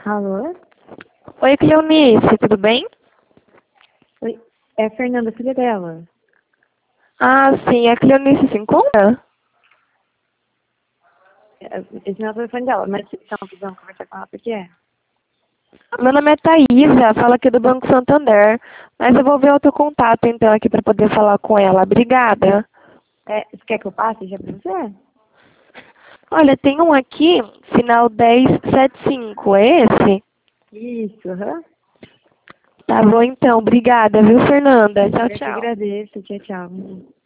Alô? Oi, Cleonice, tudo bem? Oi, é a Fernanda, filha dela. Ah, sim, a Cleonice se encontra? Esse não é o telefone dela, mas vocês estão precisando conversar com ela, por quê? Meu nome é Thaísa, fala aqui do Banco Santander, mas eu vou ver outro contato então aqui para poder falar com ela. Obrigada. Você quer que eu passe já pra você? Olha, tem um aqui, final 1075, é esse? Isso, aham. Tá bom então, obrigada, viu, Fernanda? Tchau, Eu que tchau. agradeço. Tchau, tchau.